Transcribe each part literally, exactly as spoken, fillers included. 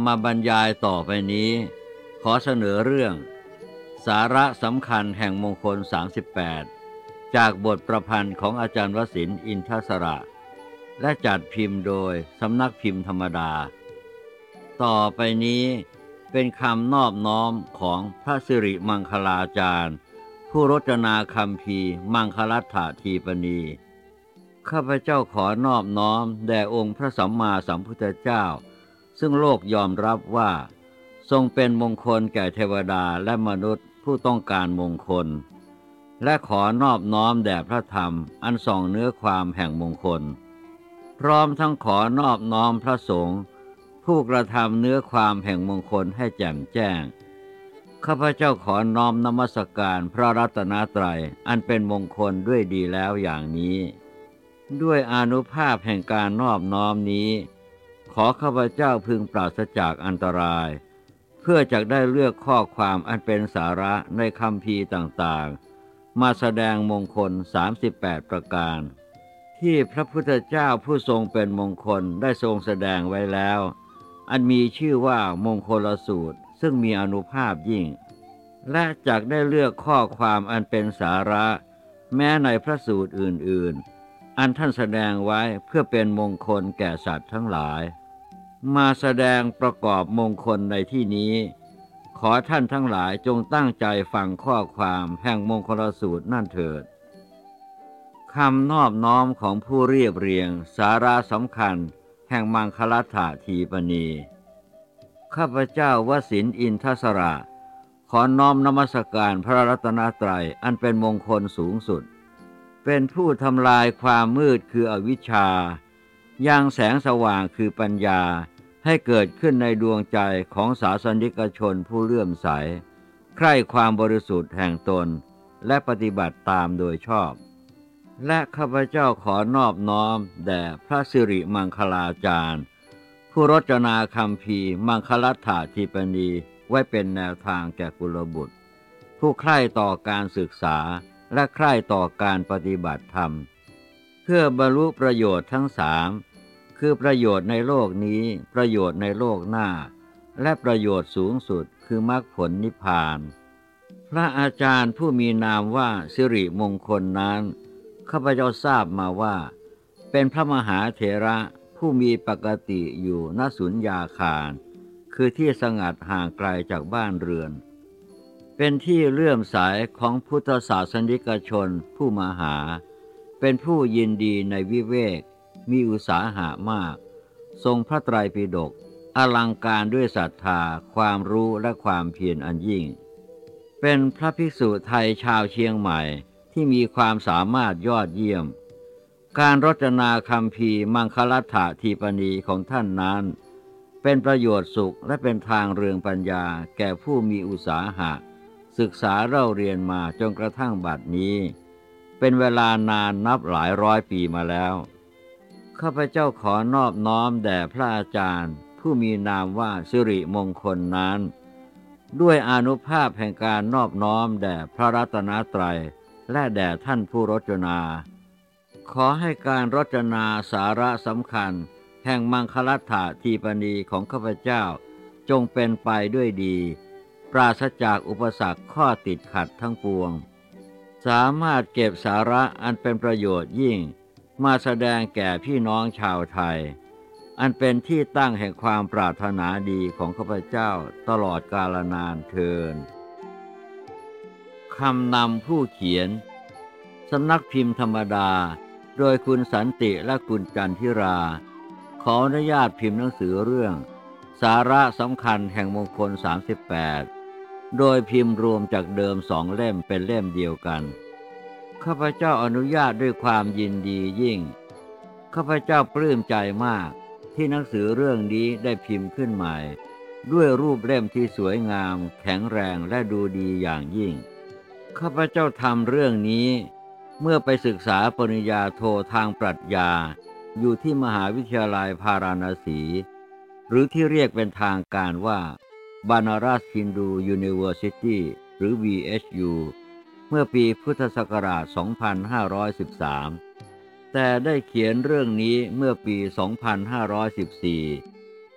มาบรรยายต่อไปนี้ขอเสนอเรื่องสาระสำคัญแห่งมงคลสามสิบแปดจากบทประพันธ์ของอาจารย์วสินทร์อินทสระและจัดพิมพ์โดยสำนักพิมพ์ธรรมดาต่อไปนี้เป็นคำนอบน้อมของพระสิริมังคลาจารย์ผู้รจนาคัมภีร์มังคลัฏฐทีปณีข้าพเจ้าขอนอบน้อมแด่องค์พระสัมมาสัมพุทธเจ้าซึ่งโลกยอมรับว่าทรงเป็นมงคลแก่เทวดาและมนุษย์ผู้ต้องการมงคลและขอนอบน้อมแด่พระธรรมอันส่องเนื้อความแห่งมงคลพร้อมทั้งขอนอบน้อมพระสงฆ์ผู้กระทำเนื้อความแห่งมงคลให้แจ่มแจ้งข้าพเจ้าขอน้อมนมัสการพระรัตนตรัยอันเป็นมงคลด้วยดีแล้วอย่างนี้ด้วยอานุภาพแห่งการนอบน้อมนี้ขอข้าพเจ้าพึงปราศจากอันตรายเพื่อจะได้เลือกข้อความอันเป็นสาระในคัมภีร์ต่างๆมาแสดงมงคลสามสิบแปดประการที่พระพุทธเจ้าผู้ทรงเป็นมงคลได้ทรงแสดงไว้แล้วอันมีชื่อว่ามงคลสูตรซึ่งมีอานุภาพยิ่งและจักได้เลือกข้อความอันเป็นสาระแม้ในพระสูตรอื่นๆอันท่านแสดงไว้เพื่อเป็นมงคลแก่สัตว์ทั้งหลายมาแสดงประกอบมงคลในที่นี้ขอท่านทั้งหลายจงตั้งใจฟังข้อความแห่งมงคลสูตรนั่นเถิดคำนอบน้อมของผู้เรียบเรียงสาระสำคัญแห่งมังคลัฏฐทีปณีข้าพเจ้าวสินทร์อินทสระขอน้อมนมัสการพระรัตนตรัยอันเป็นมงคลสูงสุดเป็นผู้ทำลายความมืดคืออวิชชายังแสงสว่างคือปัญญาให้เกิดขึ้นในดวงใจของศาสนิกชนผู้เลื่อมใสใคร่ความบริสุทธิ์แห่งตนและปฏิบัติตามโดยชอบและข้าพเจ้าขอนอบน้อมแด่พระสิริมังคลาจารย์ผู้รจนาคัมภีร์มังคลัฏฐทีปณีไว้เป็นแนวทางแก่กุลบุตรผู้ใคร่ต่อการศึกษาและใคร่ต่อการปฏิบัติธรรมเพื่อบรรลุประโยชน์ทั้งสามคือประโยชน์ในโลกนี้ประโยชน์ในโลกหน้าและประโยชน์สูงสุดคือมรรคผลนิพพานพระอาจารย์ผู้มีนามว่าสิริมงคลนั้นข้าพเจ้าทราบมาว่าเป็นพระมหาเถระผู้มีปกติอยู่ณสุญญาคารคือที่สงัดห่างไกลจากบ้านเรือนเป็นที่เลื่อมใสของพุทธศาสนิกชนผู้มาหาเป็นผู้ยินดีในวิเวกมีอุตสาหะมากทรงพระไตรปิฎกอลังการด้วยศรัทธาความรู้และความเพียรอันยิ่งเป็นพระภิกษุไทยชาวเชียงใหม่ที่มีความสามารถยอดเยี่ยมการรจนาคัมภีร์มังคลัฏฐทีปณีของท่านนั้นเป็นประโยชน์สุขและเป็นทางเรืองปัญญาแก่ผู้มีอุตสาหะศึกษาเล่าเรียนมาจนกระทั่งบัดนี้เป็นเวลานานนับหลายร้อยปีมาแล้วข้าพเจ้าขอนอบน้อมแด่พระอาจารย์ผู้มีนามว่าสิริมงคลนั้นด้วยอานุภาพแห่งการนอบน้อมแด่พระรัตนตรัยและแด่ท่านผู้รจนาขอให้การรจนาสาระสำคัญแห่งมังคลัฏฐทีปณีของข้าพเจ้าจงเป็นไปด้วยดีปราศจากอุปสรรคข้อติดขัดทั้งปวงสามารถเก็บสาระอันเป็นประโยชน์ยิ่งมาแสดงแก่พี่น้องชาวไทยอันเป็นที่ตั้งแห่งความปรารถนาดีของข้าพเจ้าตลอดกาลนานเทอญคำนำผู้เขียนสำนักพิมพ์ธรรมดาโดยคุณสันติและคุณจันทิราขออนุญาตพิมพ์หนังสือเรื่องสาระสำคัญแห่งมงคลสามสิบแปดโดยพิมพ์รวมจากเดิมสองเล่มเป็นเล่มเดียวกันข้าพเจ้าอนุญาตด้วยความยินดียิ่งข้าพเจ้าปลื้มใจมากที่หนังสือเรื่องนี้ได้พิมพ์ขึ้นใหม่ด้วยรูปเล่มที่สวยงามแข็งแรงและดูดีอย่างยิ่งข้าพเจ้าทำเรื่องนี้เมื่อไปศึกษาปริญญาโททางปรัชญาอยู่ที่มหาวิทยาลัยพาราณสีหรือที่เรียกเป็นทางการว่า Banaras Hindu University หรือ บี เอช ยู เมื่อปีพุทธศักราช สองพันห้าร้อยสิบสาม แต่ได้เขียนเรื่องนี้เมื่อปี สองพันห้าร้อยสิบสี่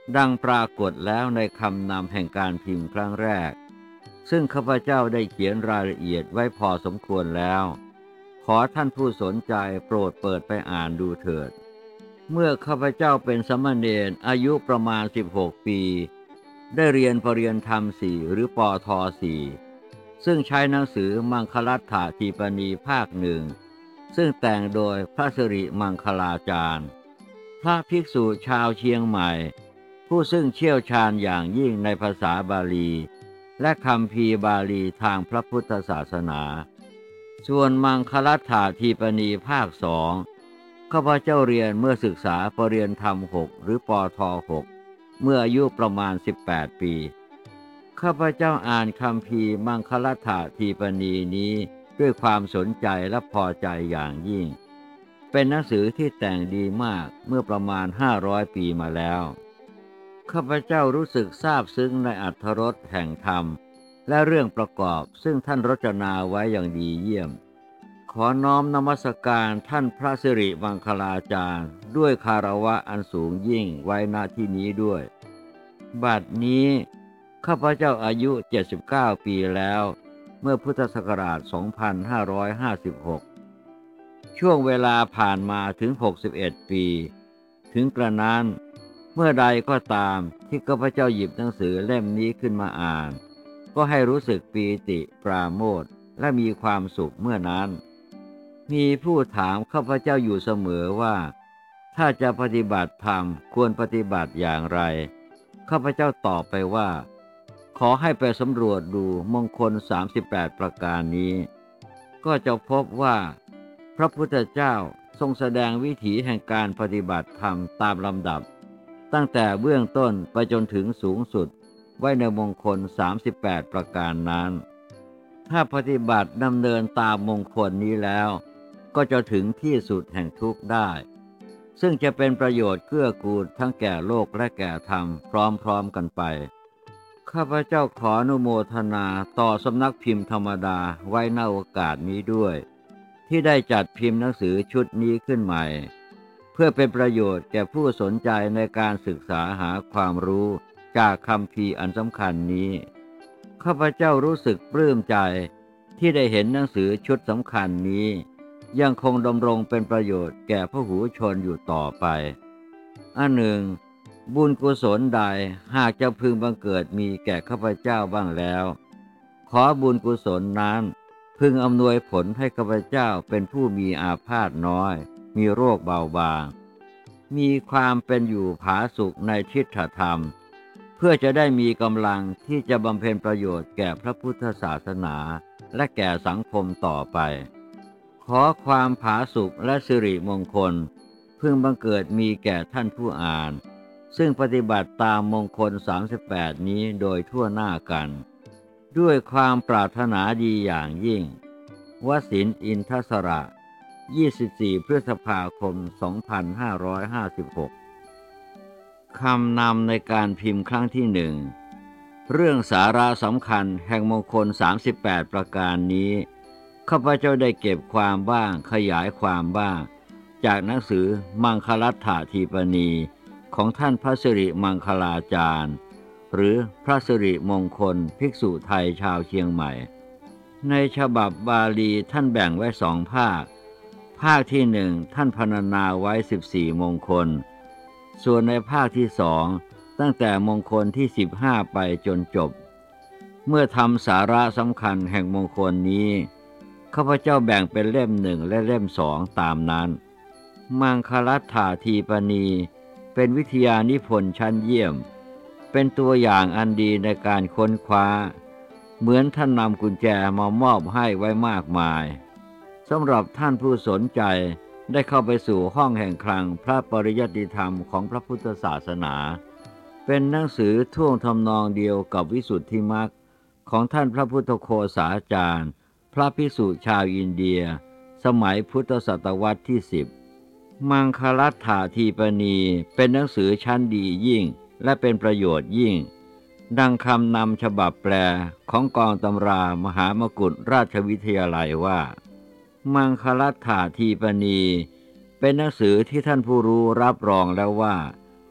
ดังปรากฏแล้วในคำนำแห่งการพิมพ์ครั้งแรกซึ่งข้าพเจ้าได้เขียนรายละเอียดไว้พอสมควรแล้วขอท่านผู้สนใจโปรดเปิดไปอ่านดูเถิดเมื่อข้าพเจ้าเป็นสามเณรอายุประมาณสิบหกปีได้เรียนปริญญาธรรมสี่หรือปอทสี่ซึ่งใช้หนังสือมังคลัตถทีปณีภาคหนึ่งซึ่งแต่งโดยพระสิริมังคลาจารย์พระภิกษุชาวเชียงใหม่ผู้ซึ่งเชี่ยวชาญอย่างยิ่งในภาษาบาลีและคัมภีร์บาลีทางพระพุทธศาสนาส่วนมังคลัตถทีปณีภาคสองข้าพเจ้าเรียนเมื่อศึกษาปริญญาธรรมหกหรือปอทหกเมื่ออายุประมาณสิบแปดปีข้าพเจ้าอ่านคัมภีร์มังคลัตถทีปณีนี้ด้วยความสนใจและพอใจอย่างยิ่งเป็นหนังสือที่แต่งดีมากเมื่อประมาณห้าร้อยปีมาแล้วข้าพเจ้ารู้สึกซาบซึ้งในอรรถรสแห่งธรรมและเรื่องประกอบซึ่งท่านรจนาไว้อย่างดีเยี่ยมขอน้อมนมัสการท่านพระสิริมังคลาจารย์ด้วยคารวะอันสูงยิ่งไว้ณที่นี้ด้วยบัดนี้ข้าพเจ้าอายุเจ็ดสิบเก้าปีแล้วเมื่อพุทธศักราชสองพันห้าร้อยห้าสิบหกช่วงเวลาผ่านมาถึงหกสิบเอ็ดปีถึงกระนั้นเมื่อใดก็ตามที่ข้าพเจ้าหยิบหนังสือเล่มนี้ขึ้นมาอ่านก็ให้รู้สึกปีติปราโมทย์และมีความสุขเมื่อนั้นมีผู้ถามข้าพเจ้าอยู่เสมอว่าถ้าจะปฏิบัติธรรมควรปฏิบัติอย่างไรข้าพเจ้าตอบไปว่าขอให้ไปสำรวจดูมงคลสามสิบแปดประการนี้ก็จะพบว่าพระพุทธเจ้าทรงแสดงวิถีแห่งการปฏิบัติธรรมตามลำดับตั้งแต่เบื้องต้นไปจนถึงสูงสุดไว้ในมงคลสามสิบแปดประการนั้นถ้าปฏิบัติดำเนินตามมงคลนี้แล้วก็จะถึงที่สุดแห่งทุกข์ได้ซึ่งจะเป็นประโยชน์เกื้อกูลทั้งแก่โลกและแก่ธรรมพร้อมๆกันไปข้าพเจ้าขออนุโมทนาต่อสำนักพิมพ์ธรรมดาไว้ณโอกาสนี้ด้วยที่ได้จัดพิมพ์หนังสือชุดนี้ขึ้นใหม่เพื่อเป็นประโยชน์แก่ผู้สนใจในการศึกษาหาความรู้จากคัมภีร์อันสำคัญนี้ข้าพเจ้ารู้สึกปลื้มใจที่ได้เห็นหนังสือชุดสำคัญนี้ยังคงดำรงเป็นประโยชน์แก่พหูชนอยู่ต่อไปอันหนึ่งบุญกุศลใดหากจะพึงบังเกิดมีแก่ข้าพเจ้าบ้างแล้วขอบุญกุศลนั้นพึงอำนวยผลให้ข้าพเจ้าเป็นผู้มีอาพาธน้อยมีโรคเบาบางมีความเป็นอยู่ผาสุกในทิฏฐธรรมเพื่อจะได้มีกำลังที่จะบำเพ็ญประโยชน์แก่พระพุทธศาสนาและแก่สังคมต่อไปขอความผาสุกและสิริมงคลพึงบังเกิดมีแก่ท่านผู้อ่านซึ่งปฏิบัติตามมงคลสามสิบแปดนี้โดยทั่วหน้ากันด้วยความปรารถนาดีอย่างยิ่งวสินทร์ อินทสระยี่สิบสี่พฤษภาคมสองพันห้าร้อยห้าสิบหกคำนำในการพิมพ์ครั้งที่หนึ่งเรื่องสาระสำคัญแห่งมงคลสามสิบแปดประการนี้ข้าพเจ้าได้เก็บความบ้างขยายความบ้างจากหนังสือมังคลัตถทีปณีของท่านพระสิริมังคลาจารย์หรือพระสิริมงคลภิกษุไทยชาวเชียงใหม่ในฉบับบาลีท่านแบ่งไว้สองภาคภาคที่หนึ่งท่านพรรณนาไว้สิบสี่มงคลส่วนในภาคที่สองตั้งแต่มงคลที่สิบห้าไปจนจบเมื่อทำสาระสำคัญแห่งมงคลนี้ข้าพเจ้าแบ่งเป็นเล่มหนึ่งและเล่มสองตามนั้นมังคลัตถทีปณีเป็นวิทยานิพนธ์ชั้นเยี่ยมเป็นตัวอย่างอันดีในการค้นคว้าเหมือนท่านนำกุญแจมามอบให้ไว้มากมายสำหรับท่านผู้สนใจได้เข้าไปสู่ห้องแห่งคลังพระปริยัติธรรมของพระพุทธศาสนาเป็นหนังสือท่วงทำนองเดียวกับวิสุทธิมรรคของท่านพระพุทธโฆษาจารย์พระภิกษุชาวอินเดียสมัยพุทธศตวรรษที่สิบมังคลัตถทีปณีเป็นหนังสือชั้นดียิ่งและเป็นประโยชน์ยิ่งดังคำนำฉบับแปลของกองตำรามหามกุฏราชวิทยาลัยว่ามังคลัตถทีปณีเป็นหนังสือที่ท่านผู้รู้รับรองแล้วว่า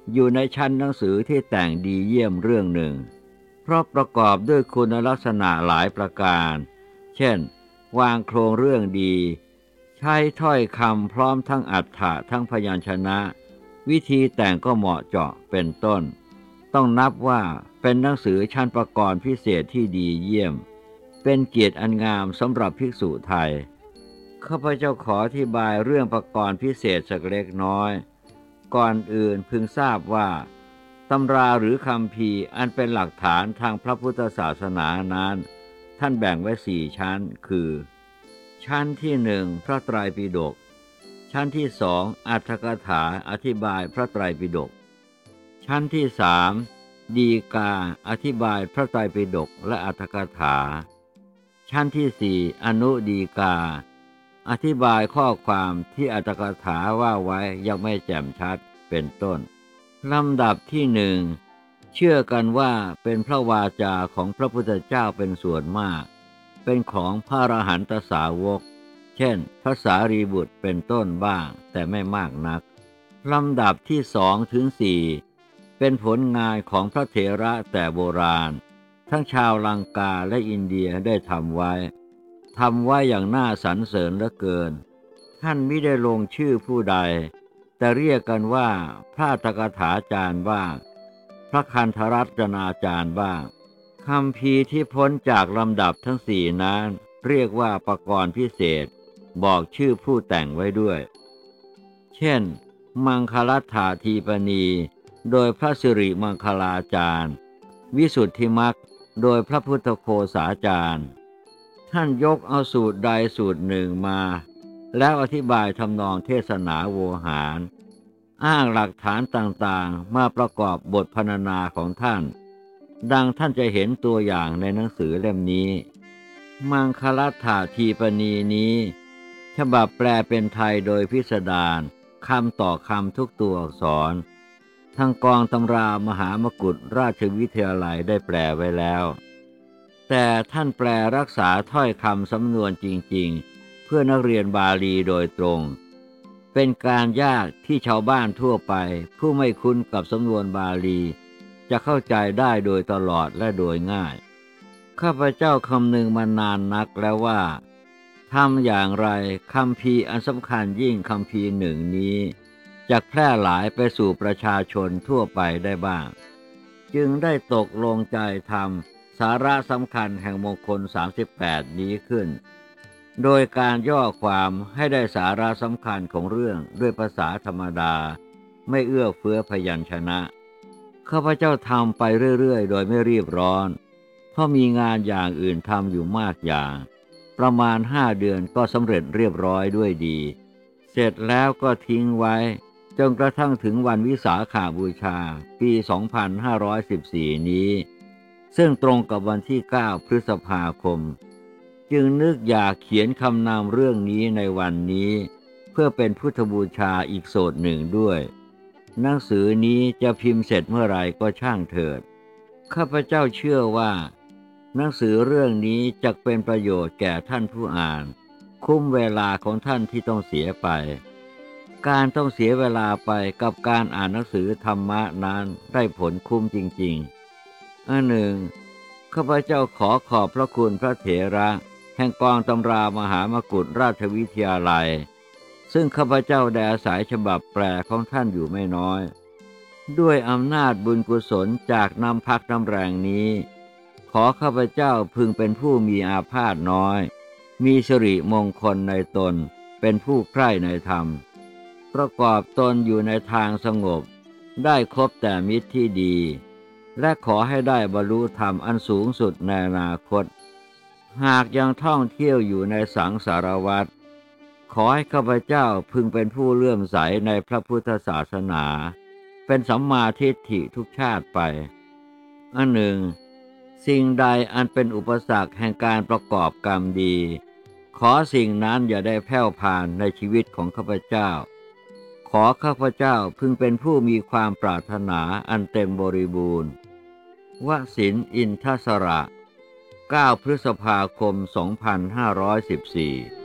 อยู่ในชั้นหนังสือที่แต่งดีเยี่ยมเรื่องหนึ่งเพราะประกอบด้วยคุณลักษณะหลายประการเช่นวางโครงเรื่องดีใช้ถ้อยคำพร้อมทั้งอรรถะทั้งพยัญชนะวิธีแต่งก็เหมาะเจาะเป็นต้นต้องนับว่าเป็นหนังสือชั้นประกรณ์พิเศษที่ดีเยี่ยมเป็นเกียรติอันงามสำหรับภิกษุไทยข้าพเจ้าขออธิบายเรื่องประกรณ์พิเศษสักเล็กน้อยก่อนอื่นพึงทราบว่าตำราหรือคัมภีร์อันเป็นหลักฐานทางพระพุทธศาสนานั้นท่านแบ่งไว้สี่ชั้นคือชั้นที่หนึ่งพระไตรปิฎกชั้นที่สองอรรถกถาอธิบายพระไตรปิฎกชั้นที่สามดีกาอธิบายพระไตรปิฎกและอรรถกถาชั้นที่สี่อนุดีกาอธิบายข้อความที่อรรถกถาว่าไว้ยังไม่แจ่มชัดเป็นต้นลำดับที่หนึ่งเชื่อกันว่าเป็นพระวาจาของพระพุทธเจ้าเป็นส่วนมากเป็นของพระอรหันตสาวกเช่นพระสารีบุตรเป็นต้นบ้างแต่ไม่มากนักลำดับที่สองถึงสี่เป็นผลงานของพระเถระแต่โบราณทั้งชาวลังกาและอินเดียได้ทำไว้ทำไว้อย่างน่าสรรเสริญเหลือเกินท่านมิได้ลงชื่อผู้ใดแต่เรียกกันว่าพระอัตถกถาจารย์บ้างพระคันธรัตนาจารย์บ้างคัมภีร์ที่พ้นจากลำดับทั้งสี่นั้นเรียกว่าประกรณ์พิเศษบอกชื่อผู้แต่งไว้ด้วยเช่นมังคลัฏฐาทีปณีโดยพระสิริมังคลาจารย์วิสุทธิมรรคโดยพระพุทธโฆษาจารย์ท่านยกเอาสูตรใดสูตรหนึ่งมาแล้วอธิบายทำนองเทศนาโวหารอ้างหลักฐานต่างๆมาประกอบบทพรรณนาของท่านดังท่านจะเห็นตัวอย่างในหนังสือเล่มนี้มังคลัฏฐาทีปณีนี้ฉบับแปลเป็นไทยโดยพิสดารคำต่อคำทุกตัวอักษรทางกองตำรามหามกุฏราชวิทยาลัยได้แปลไว้แล้วแต่ท่านแปลรักษาถ้อยคำสำนวนจริงๆเพื่อนักเรียนบาลีโดยตรงเป็นการยากที่ชาวบ้านทั่วไปผู้ไม่คุ้นกับสำนวนบาลีจะเข้าใจได้โดยตลอดและโดยง่ายข้าพเจ้าคำนึงมานานนักแล้วว่าทำอย่างไรคัมภีร์อันสำคัญยิ่งคัมภีร์หนึ่งนี้จะแพร่หลายไปสู่ประชาชนทั่วไปได้บ้างจึงได้ตกลงใจทำสาระสำคัญแห่งมงคลสามสิบแปดนี้ขึ้นโดยการย่อความให้ได้สาระสำคัญของเรื่องด้วยภาษาธรรมดาไม่เอื้อเฟื้อพยัญชนะข้าพเจ้าทำไปเรื่อยๆโดยไม่รีบร้อนเพราะมีงานอย่างอื่นทำอยู่มากอย่างประมาณห้าเดือนก็สำเร็จเรียบร้อยด้วยดีเสร็จแล้วก็ทิ้งไว้จนกระทั่งถึงวันวิสาขบูชาปีสองพันห้าร้อยสิบสี่นี้ซึ่งตรงกับวันที่เก้าพฤษภาคมจึงนึกอยากเขียนคำนำเรื่องนี้ในวันนี้เพื่อเป็นพุทธบูชาอีกโสดหนึ่งด้วยหนังสือนี้จะพิมพ์เสร็จเมื่อไรก็ช่างเถิดข้าพเจ้าเชื่อว่าหนังสือเรื่องนี้จะเป็นประโยชน์แก่ท่านผู้อ่านคุ้มเวลาของท่านที่ต้องเสียไปการต้องเสียเวลาไปกับการอ่านหนังสือธรรมะนั้นได้ผลคุ้มจริงๆอันหนึ่งข้าพเจ้าขอขอบพระคุณพระเถระแห่งกองตำรามหามกุฏราชวิทยาลัยซึ่งข้าพเจ้าได้อาศัยฉบับแปลของท่านอยู่ไม่น้อยด้วยอำนาจบุญกุศลจากน้ำพักน้ำแรงนี้ขอข้าพเจ้าพึงเป็นผู้มีอาพาธน้อยมีสิริมงคลในตนเป็นผู้ใคร่ในธรรมประกอบตนอยู่ในทางสงบได้คบแต่มิตรที่ดีและขอให้ได้บรรลุธรรมอันสูงสุดในอนาคตหากยังท่องเที่ยวอยู่ในสังสารวัฏขอให้ข้าพเจ้าพึงเป็นผู้เลื่อมใสในพระพุทธศาสนาเป็นสัมมาทิฏฐิทุกชาติไปอันหนึ่งสิ่งใดอันเป็นอุปสรรคแห่งการประกอบกรรมดีขอสิ่งนั้นอย่าได้แผ่วผ่านในชีวิตของข้าพเจ้าขอข้าพเจ้าพึงเป็นผู้มีความปรารถนาอันเต็มบริบูรณ์วสินทร์อินทสระเก้าพฤษภาคมสองพันห้าร้อยสิบสี่